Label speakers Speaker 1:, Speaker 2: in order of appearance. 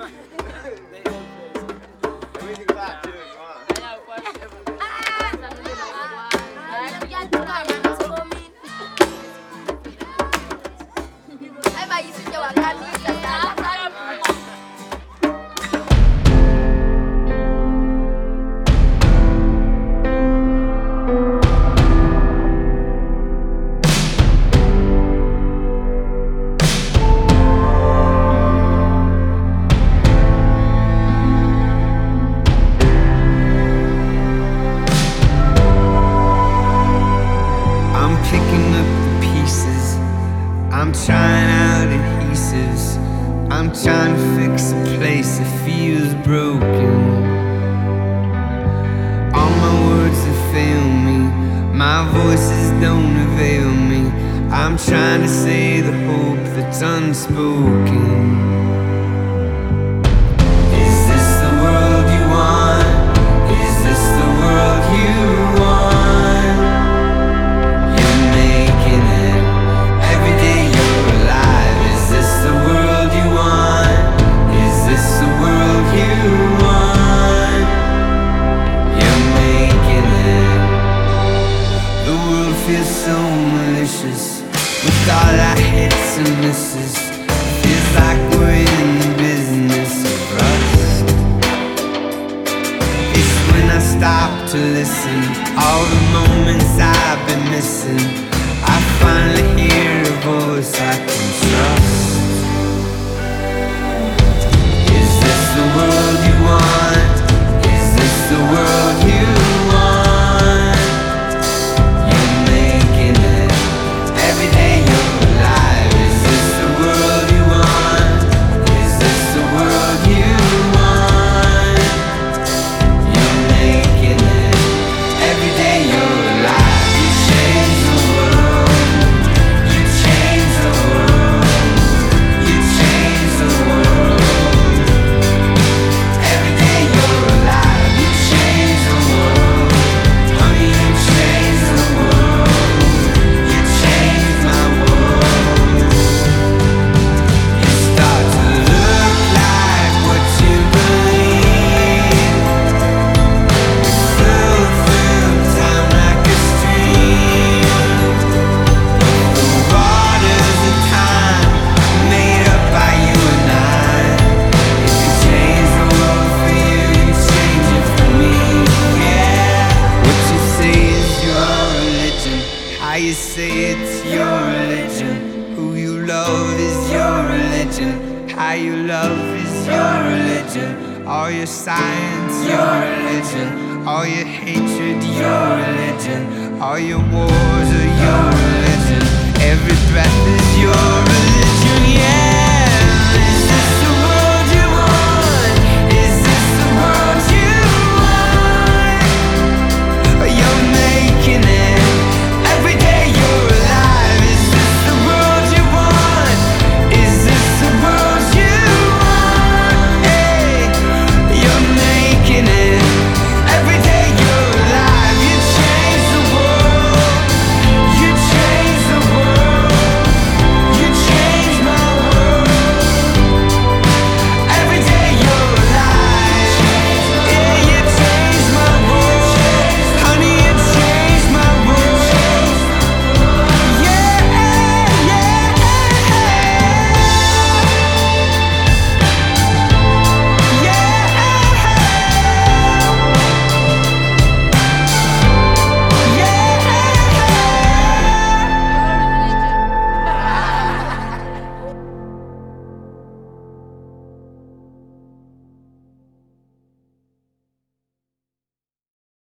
Speaker 1: Everything clap too, come on.
Speaker 2: I'm picking up the pieces, I'm trying out adhesives, I'm trying to fix a place that feels broken. All my words that fail me, my voices don't avail me. I'm trying to say the hope that's unspoken. Is this the world you want? Is this the world you want? You're making it every day you're alive. Is this the world you want? Is this the world you want? You're making it. The world feels so malicious with all our hits and misses. Feels like we're in the business of rust. It's when I stop to listen, all the moments I've been missing, I finally hear a voice I can trust. Is this the world you want? Is this the world you want? You're making it every day you're alive. Is this the world you want? Is this the world you want? You're making it every day you're alive. You change the world. You change the world. You change the world. Every day you're alive. You change the world. Honey, you change the world. You change my world. You start to look like what you believe. Flow through time like a stream. The waters of time made up by you and I. If you change the world for you, you change it for me. Yeah. What you say is your religion. How you say it's your religion. Who you love is your religion. How you love is your religion. All your science, your religion. All your hatred, your religion. All your wars are your religion. Every breath is your religion, yeah.